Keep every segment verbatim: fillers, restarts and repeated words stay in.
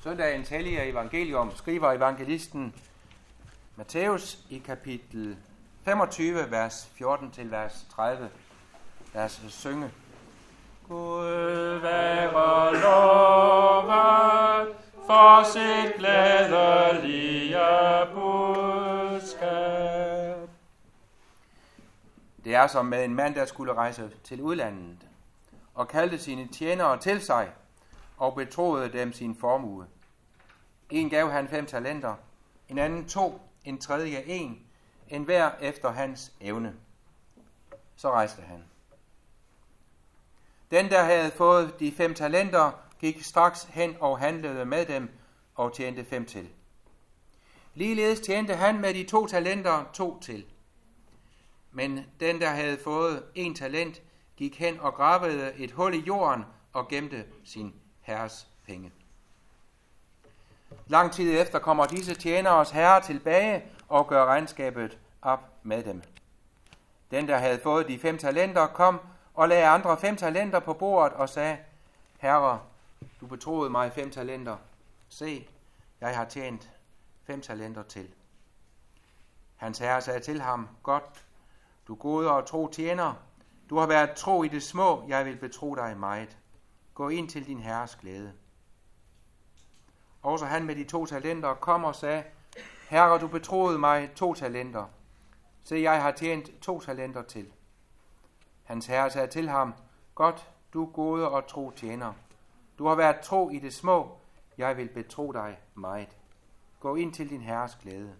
Søndagens hellige evangelium skriver evangelisten Matthæus i kapitel femogtyve, vers fjorten til vers tredive. Lad os synge. Gud være lovet for sit glædelige budskab. Det er som med en mand, der skulle rejse til udlandet, og kaldte sine tjenere til sig, og betroede dem sin formue. En gav han fem talenter, en anden to, en tredje en, en hver efter hans evne. Så rejste han. Den, der havde fået de fem talenter, gik straks hen og handlede med dem og tjente fem til. Ligeledes tjente han med de to talenter to til. Men den, der havde fået en talent, gik hen og gravede et hul i jorden og gemte sin herres penge. Lang tid efter kommer disse tjeneres herre tilbage og gør regnskabet op med dem. Den, der havde fået de fem talenter, kom og lagde andre fem talenter på bordet og sagde: Herre, du betroede mig fem talenter. Se, jeg har tjent fem talenter til. Hans herre sagde til ham: Godt, du gode og tro tjener. Du har været tro i det små, jeg vil betro dig meget. Gå ind til din herres glæde. Også han med de to talenter kom og sagde: Herre, du betroede mig to talenter. Se, jeg har tjent to talenter til. Hans herre sagde til ham: Godt, du gode og tro tjener. Du har været tro i det små, jeg vil betro dig meget. Gå ind til din herres glæde.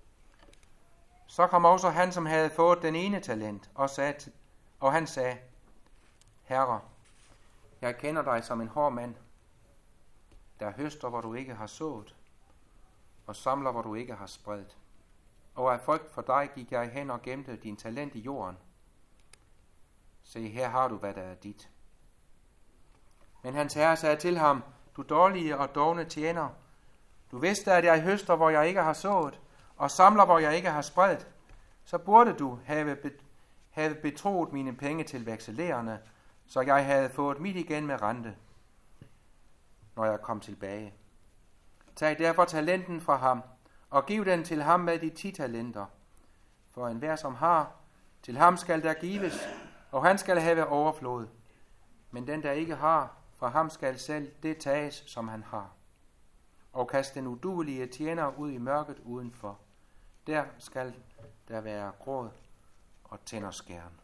Så kom også han, som havde fået den ene talent, og, sagde, og han sagde: Herre, jeg kender dig som en hård mand, der høster, hvor du ikke har sået, og samler, hvor du ikke har spredt. Og af frygt for dig gik jeg hen og gemte din talent i jorden. Se, her har du, hvad der er dit. Men hans herre sagde til ham: Du dårlige og dovne tjener, du vidste, at jeg høster, hvor jeg ikke har sået, og samler, hvor jeg ikke har spredt. Så burde du have, bet- have betroet mine penge til vekselererne, så jeg havde fået mit igen med rente, når jeg kom tilbage. Tag derfor talenten fra ham, og giv den til ham med de ti talenter. For enhver som har, til ham skal der gives, og han skal have overflod. Men den, der ikke har, fra ham skal selv det tages, som han har. Og kast den uduelige tjener ud i mørket udenfor. Der skal der være gråd og tænderskæren.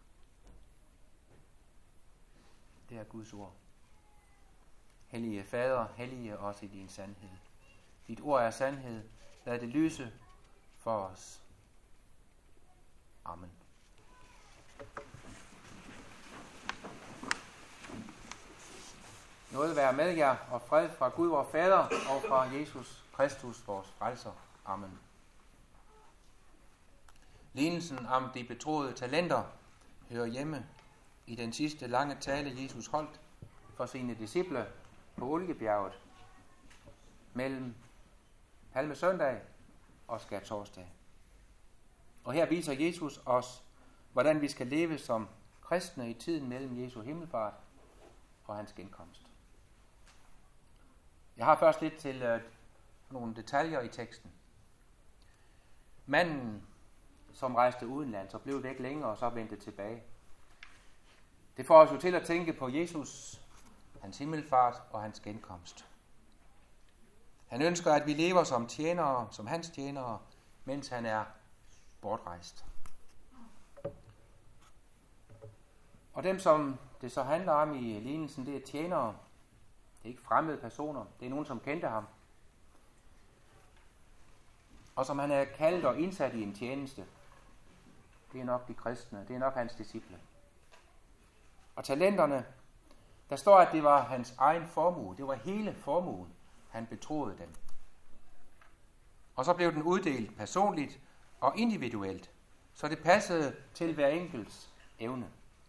Det er Guds ord. Hellige Fader, hellige os i din sandhed. Dit ord er sandhed. Lad det lyse for os. Amen. Nåde være med jer, og fred fra Gud vor Fader og fra Jesus Kristus, vores frelser. Amen. Lignelsen om de betroede talenter hører hjemme i den sidste lange tale, Jesus holdt for sine disciple på Oliebjerget mellem Palmesøndag og Skærtorsdag. Og her viser Jesus os, hvordan vi skal leve som kristne i tiden mellem Jesu himmelfart og hans genkomst. Jeg har først lidt til uh, nogle detaljer i teksten. Manden, som rejste udenlands og blev væk længere og så vendte tilbage. Det får os jo til at tænke på Jesus, hans himmelfart og hans genkomst. Han ønsker, at vi lever som tjenere, som hans tjenere, mens han er bortrejst. Og dem, som det så handler om i lignelsen, det er tjenere. Det er ikke fremmede personer. Det er nogen, som kendte ham. Og som han er kaldt og indsat i en tjeneste. Det er nok de kristne. Det er nok hans disciple. Og talenterne, der står, at det var hans egen formue. Det var hele formuen, han betroede dem. Og så blev den uddelt personligt og individuelt, så det passede til hver enkelts evne.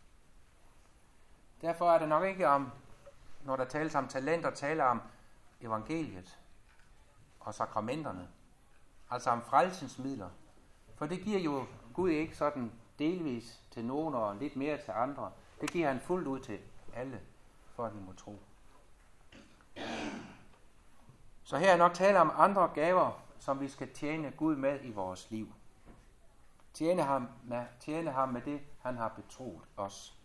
Derfor er det nok ikke om, når der tales om talenter, taler om evangeliet og sakramenterne, altså om frelsens midler. For det giver jo Gud ikke sådan delvis til nogen og lidt mere til andre. Det giver han fuldt ud til alle, for at vi må tro. Så her er nok tale om andre gaver, som vi skal tjene Gud med i vores liv. Tjene ham med, tjene ham med det, han har betroet os.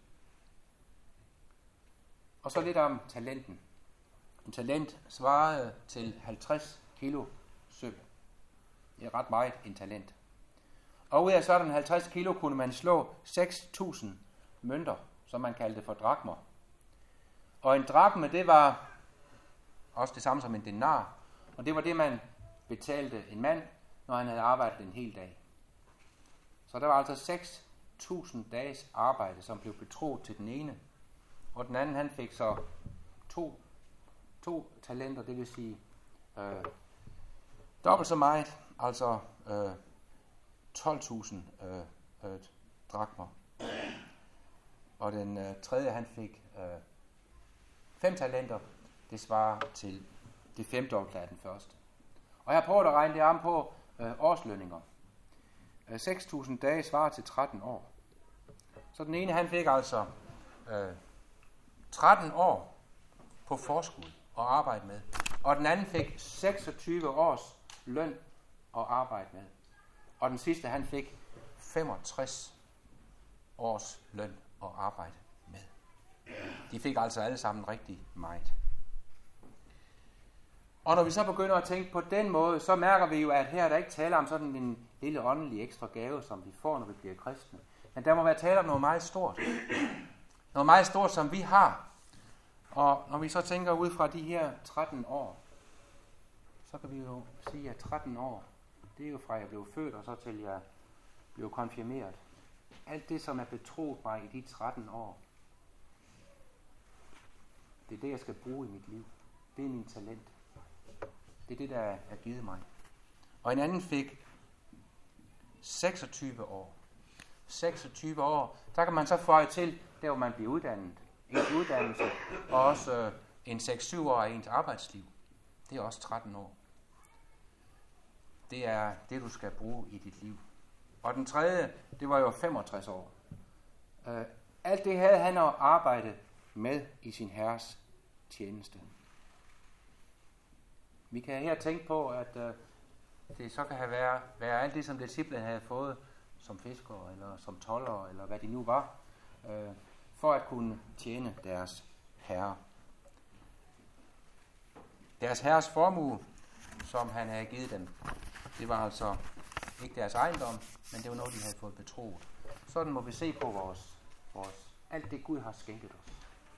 Og så lidt om talenten. En talent svarede til halvtreds kilo sølv. Det er ret meget en talent. Og ud af sådan halvtreds kilo kunne man slå seks tusind mønter, som man kaldte for drakmer. Og en drakme, det var også det samme som en denar. Og det var det, man betalte en mand, når han havde arbejdet en hel dag. Så der var altså seks tusind dages arbejde, som blev betroet til den ene. Og den anden, han fik så to, to talenter, det vil sige øh, dobbelt så meget, altså øh, tolv tusind øh, øh, drakmer. Og den øh, tredje, han fik øh, fem talenter, det svarer til det femdobbelte af den første. Og jeg har prøvet at regne det om på øh, årslønninger. Øh, seks tusind dage svarer til tretten år. Så den ene, han fik altså øh, tretten år på forskud at arbejde med. Og den anden fik seksogtyve års løn at arbejde med. Og den sidste, han fik femogtres års løn at arbejde med. De fik altså alle sammen rigtig meget. Og når vi så begynder at tænke på den måde, så mærker vi jo, at her er der ikke tale om sådan en lille åndelig ekstra gave, som vi får, når vi bliver kristne. Men der må være tale om noget meget stort. Noget meget stort, som vi har. Og når vi så tænker ud fra de her tretten år, så kan vi jo sige, at tretten år, det er jo fra jeg blev født, og så til jeg blev konfirmeret. Alt det, som er betroet mig i de tretten år, det er det, jeg skal bruge i mit liv. Det er min talent. Det er det, der er givet mig. Og en anden fik seksogtyve år. seksogtyve år, der kan man så føje til, der hvor man bliver uddannet. Ens uddannelse, og også øh, en seks syv år af ens arbejdsliv. Det er også tretten år. Det er det, du skal bruge i dit liv. Og den tredje, det var jo femogtres år. Øh, alt det havde han at arbejde med i sin herres tjeneste. Vi kan her tænke på, at øh, det så kan have været, være alt det, som disciplene havde fået som fiskere, eller som toldere, eller hvad de nu var, øh, for at kunne tjene deres herre. Deres herres formue, som han havde givet dem, det var altså ikke deres ejendom, men det var noget, de havde fået betroet. Sådan må vi se på vores, vores alt det, Gud har skænket os.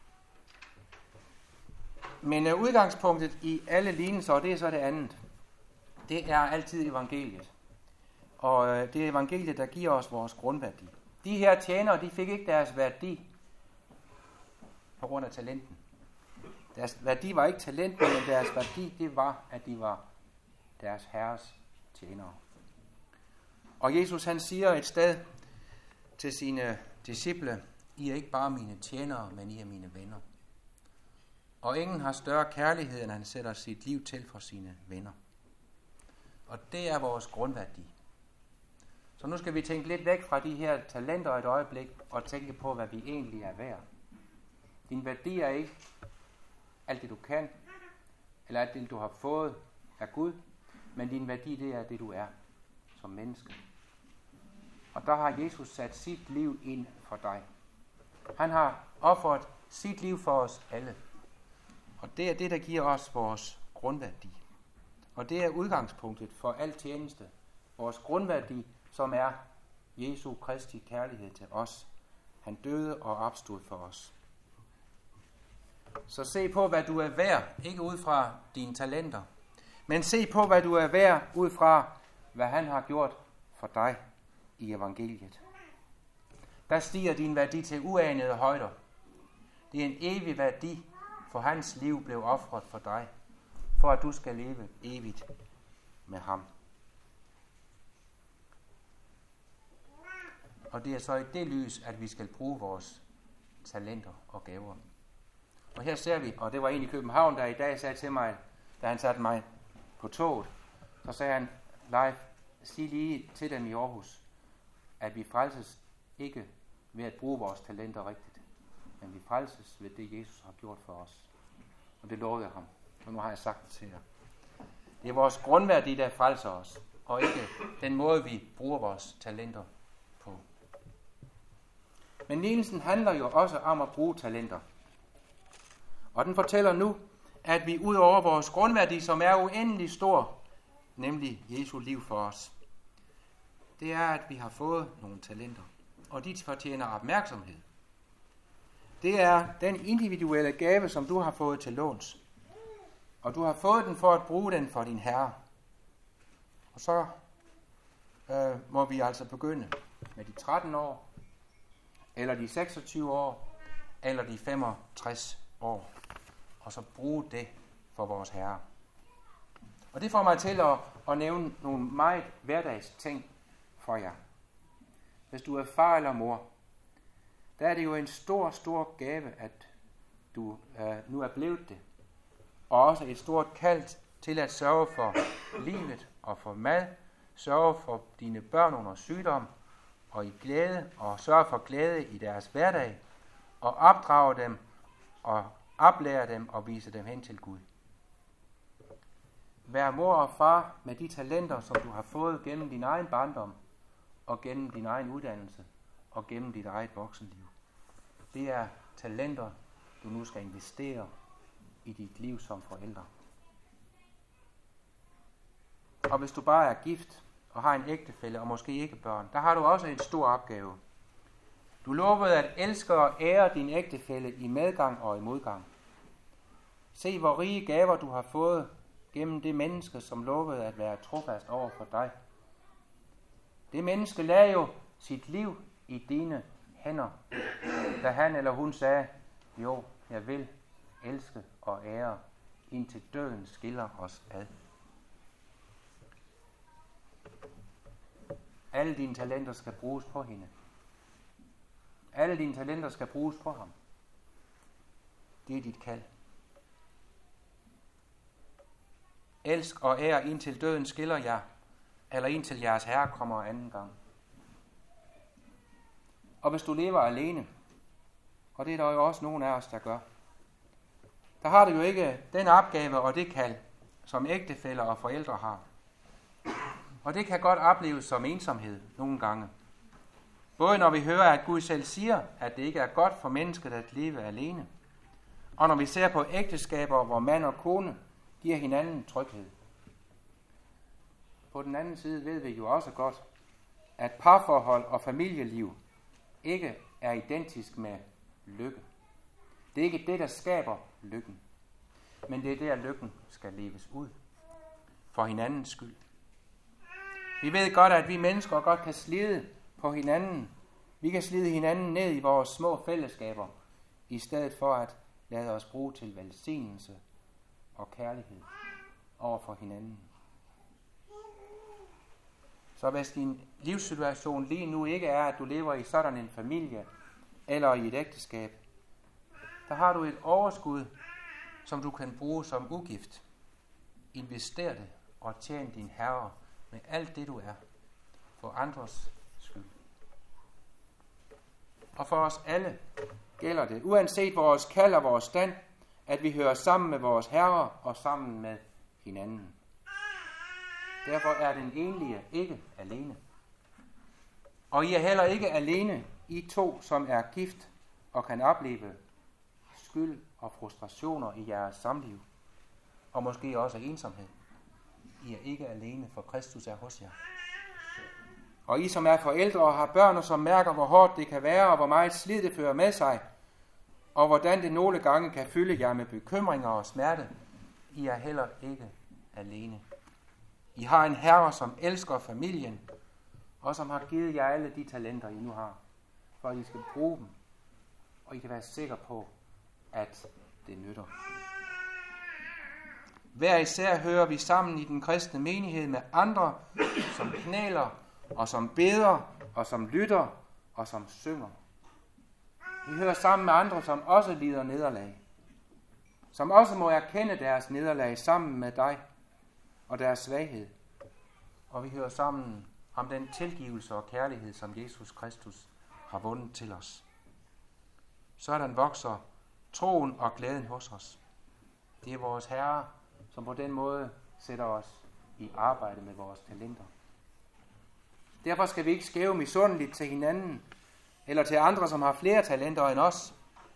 Men uh, udgangspunktet i alle lignelser, og det er så det andet, det er altid evangeliet. Og uh, det er evangeliet, der giver os vores grundværdi. De her tjenere, de fik ikke deres værdi på grund af talenten. Deres værdi var ikke talenten, men deres værdi, det var, at de var deres herres tjenere. Og Jesus, han siger et sted til sine disciple, I er ikke bare mine tjenere, men I er mine venner. Og ingen har større kærlighed, end han sætter sit liv til for sine venner. Og det er vores grundværdi. Så nu skal vi tænke lidt væk fra de her talenter et øjeblik, og tænke på, hvad vi egentlig er værd. Din værdi er ikke alt det, du kan, eller alt det, du har fået af Gud, men din værdi, det er det, du er som menneske. Og der har Jesus sat sit liv ind for dig. Han har offret sit liv for os alle. Og det er det, der giver os vores grundværdi. Og det er udgangspunktet for al tjeneste. Vores grundværdi, som er Jesu Kristi kærlighed til os. Han døde og opstod for os. Så se på, hvad du er værd, ikke ud fra dine talenter, men se på, hvad du er værd ud fra, hvad han har gjort for dig i evangeliet. Der stiger din værdi til uanede højder. Det er en evig værdi, for hans liv blev ofret for dig, for at du skal leve evigt med ham. Og det er så i det lys, at vi skal bruge vores talenter og gaver. Og her ser vi, og det var en i København, der i dag sagde til mig, da han satte mig på toget, så sagde han, Leif, sig lige til dem i Aarhus, at vi frelses ikke ved at bruge vores talenter rigtigt, men vi frelses ved det, Jesus har gjort for os. Og det lovede jeg ham, og nu har jeg sagt det til jer. Det er vores grundværdi, der frelser os, og ikke den måde, vi bruger vores talenter på. Men lignelsen handler jo også om at bruge talenter. Og den fortæller nu, at vi ud over vores grundværdi, som er uendelig stor, nemlig Jesu liv for os, det er, at vi har fået nogle talenter, og de fortjener opmærksomhed. Det er den individuelle gave, som du har fået til låns. Og du har fået den for at bruge den for din Herre. Og så øh, må vi altså begynde med de tretten år, eller de seksogtyve år, eller de femogtres år, og så bruge det for vores Herre. Og det får mig til at, at nævne nogle meget hverdags ting for jer. Hvis du er far eller mor, der er det jo en stor, stor gave, at du øh, nu er blevet det. Og også et stort kald til at sørge for livet og for mad, sørge for dine børn under sygdom og i glæde, og sørge for glæde i deres hverdag, og opdrage dem og oplære dem og vise dem hen til Gud. Vær mor og far med de talenter, som du har fået gennem din egen barndom, og gennem din egen uddannelse, og gennem dit eget voksenliv. Det er talenter, du nu skal investere i dit liv som forældre. Og hvis du bare er gift og har en ægtefælle og måske ikke børn, der har du også en stor opgave. Du lovede at elske og ære din ægtefælle i medgang og i modgang. Se, hvor rige gaver du har fået gennem det menneske, som lovede at være trofast over for dig. Det menneske lagde jo sit liv i dine hænder, da han eller hun sagde, jo, jeg vil elske og ære, indtil døden skiller os ad. Alle dine talenter skal bruges på hende. Alle dine talenter skal bruges på ham. Det er dit kald. Elsk og ære, indtil døden skiller jer, eller indtil jeres Herre kommer anden gang. Og hvis du lever alene, og det er der jo også nogen af os, der gør, der har du jo ikke den opgave og det kald, som ægtefæller og forældre har. Og det kan godt opleves som ensomhed nogle gange. Både når vi hører, at Gud selv siger, at det ikke er godt for mennesket at leve alene, og når vi ser på ægteskaber, hvor mand og kone giver hinanden tryghed. På den anden side ved vi jo også godt, at parforhold og familieliv ikke er identisk med lykke. Det er ikke det, der skaber lykken, men det er der, lykken skal leves ud for hinandens skyld. Vi ved godt, at vi mennesker godt kan slide på hinanden. Vi kan slide hinanden ned i vores små fællesskaber, i stedet for at lade os bruge til velsignelse og kærlighed over for hinanden. Så hvis din livssituation lige nu ikke er, at du lever i sådan en familie eller i et ægteskab, der har du et overskud, som du kan bruge som ugift. Invester det og tjen din Herre med alt det, du er, for andres skyld. Og for os alle gælder det, uanset vores kald og vores stand, at vi hører sammen med vores Herre og sammen med hinanden. Derfor er den enlige ikke alene. Og I er heller ikke alene, I to, som er gift og kan opleve skyld og frustrationer i jeres samliv, og måske også ensomhed. I er ikke alene, for Kristus er hos jer. Og I, som er forældre og har børn, og som mærker, hvor hårdt det kan være, og hvor meget slid det fører med sig, og hvordan det nogle gange kan fylde jer med bekymringer og smerte, I er heller ikke alene. I har en Herre, som elsker familien, og som har givet jer alle de talenter, I nu har, for at I skal bruge dem, og I kan være sikre på, at det nytter. Hver især hører vi sammen i den kristne menighed med andre, som knæler, og som beder, og som lytter, og som synger. Vi hører sammen med andre, som også lider nederlag, som også må erkende deres nederlag sammen med dig og deres svaghed. Og vi hører sammen om den tilgivelse og kærlighed, som Jesus Kristus har vundet til os. Sådan vokser troen og glæden hos os. Det er vores Herre, som på den måde sætter os i arbejde med vores talenter. Derfor skal vi ikke skæve misundeligt til hinanden, eller til andre, som har flere talenter end os.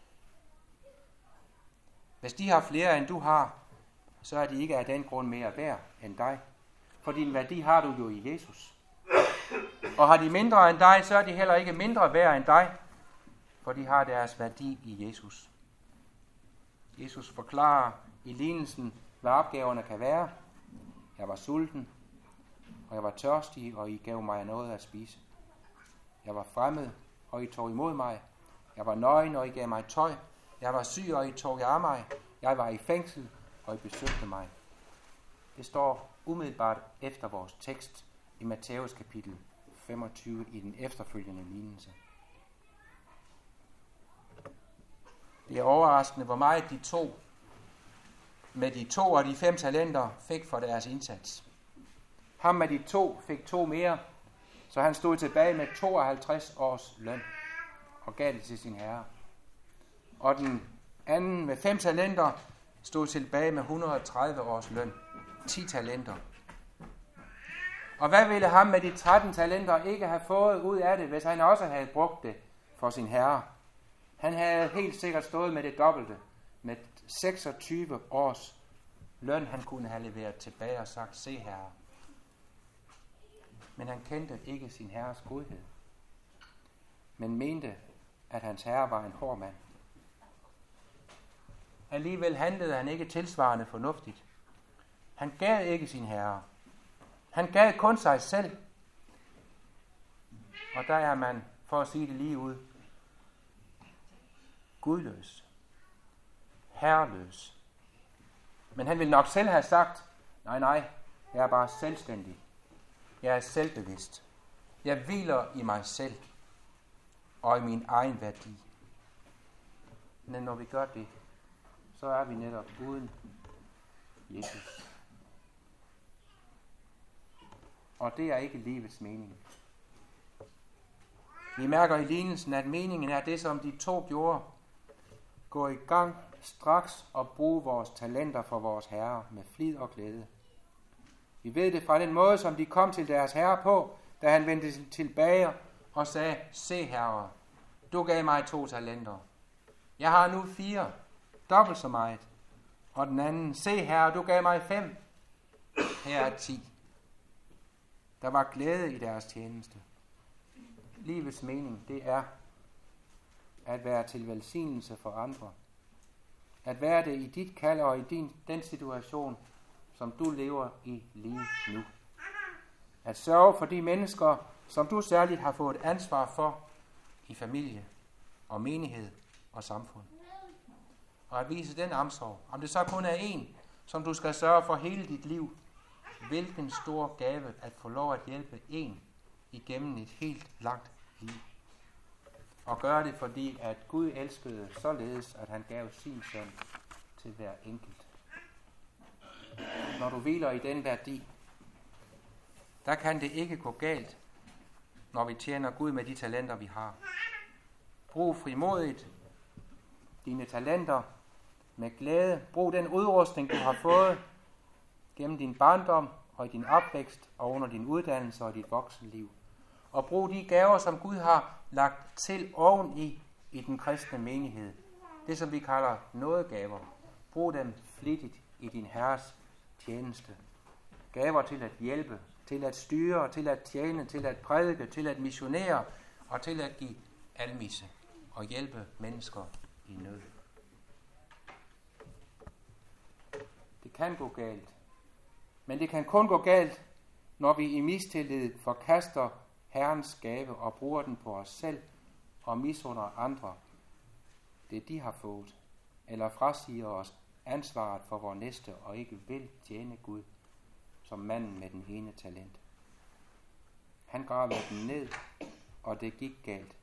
Hvis de har flere, end du har, så er de ikke af den grund mere værd end dig. For din værdi har du jo i Jesus. Og har de mindre end dig, så er de heller ikke mindre værd end dig, for de har deres værdi i Jesus. Jesus forklarer i lignelsen, hvad opgaverne kan være. Jeg var sulten, og jeg var tørstig, og I gav mig noget at spise. Jeg var fremmed, og I tog imod mig. Jeg var nøgen, og I gav mig tøj. Jeg var syg, og I tog jer af mig. Jeg var i fængsel, og I besøgte mig. Det står umiddelbart efter vores tekst i Matthæus kapitel femogtyve i den efterfølgende lignelse. Det er overraskende, hvor meget de to med de to og de fem talenter fik for deres indsats. Ham med de to fik to mere, så han stod tilbage med tooghalvtreds års løn og gav det til sin herre. Og den anden med fem talenter stod tilbage med et hundrede og tredive års løn. ti talenter. Og hvad ville ham med de tretten talenter ikke have fået ud af det, hvis han også havde brugt det for sin herre? Han havde helt sikkert stået med det dobbelte, med seksogtyve års løn, han kunne have leveret tilbage og sagt, se herre. Men han kendte ikke sin herres godhed, men mente, at hans herre var en hård mand. Alligevel handlede han ikke tilsvarende fornuftigt. Han gav ikke sin herre. Han gav kun sig selv. Og der er man, for at sige det lige ud, gudløs. Herreløs. Men han ville nok selv have sagt, nej, nej, jeg er bare selvstændig. Jeg er selvbevidst. Jeg hviler i mig selv og i min egen værdi. Men når vi gør det, så er vi netop uden Jesus. Og det er ikke livets mening. Vi mærker i lignelsen, at meningen er det, som de to gjorde. Gå i gang straks og bruge vores talenter for vores herre med flid og glæde. Vi ved det fra den måde, som de kom til deres herre på, da han vendte tilbage og sagde, se herre, du gav mig to talenter. Jeg har nu fire, dobbelt så meget. Og den anden, se herre, du gav mig fem. Her er ti. Der var glæde i deres tjeneste. Livets mening, det er at være til velsignelse for andre. At være det i dit kald og i din, den situation, som du lever i lige nu. At sørge for de mennesker, som du særligt har fået ansvar for i familie og menighed og samfund. Og at vise den omsorg. Om det så kun er en, som du skal sørge for hele dit liv. Hvilken stor gave at få lov at hjælpe en igennem et helt langt liv. Og gøre det, fordi at Gud elskede således, at han gav sin søn til hver enkelt. Når du hviler i den værdi, der kan det ikke gå galt, når vi tjener Gud med de talenter, vi har. Brug frimodigt dine talenter med glæde. Brug den udrustning, du har fået gennem din barndom og i din opvækst og under din uddannelse og dit voksenliv. Og brug de gaver, som Gud har lagt til oveni i den kristne menighed. Det, som vi kalder nådegaver. Brug dem flittigt i din Herres tjeneste. Gaver til at hjælpe, til at styre, til at tjene, til at prædike, til at missionere og til at give almisse og hjælpe mennesker i nød. Det kan gå galt. Men det kan kun gå galt, når vi i mistillid forkaster Herrens gave og bruger den på os selv og misunder andre det, de har fået, eller frasiger os ansvaret for vores næste og ikke vil tjene Gud som manden med den ene talent. Han gravede den ned, og det gik galt.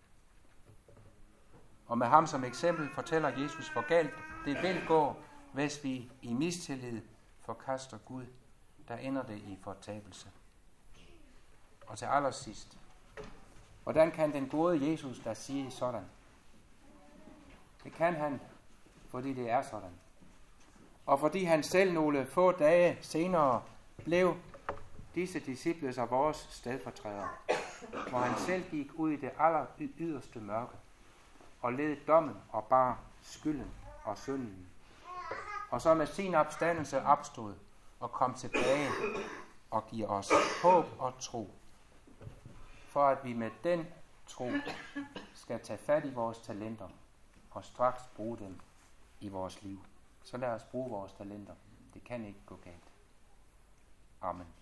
Og med ham som eksempel fortæller Jesus, hvor galt det vil gå, hvis vi i mistillid forkaster Gud. Der ender det i fortabelse. Og til allersidst, hvordan kan den gode Jesus da sige sådan? Det kan han, fordi det er sådan. Og fordi han selv nogle få dage senere blev disse disciples og vores stedfortrædere, hvor han selv gik ud i det aller yderste mørke og led dommen og bar skylden og synden, og så med sin opstandelse opstod og kom tilbage og giver os håb og tro, for at vi med den tro skal tage fat i vores talenter og straks bruge dem i vores liv. Så lad os bruge vores talenter. Det kan ikke gå galt. Amen.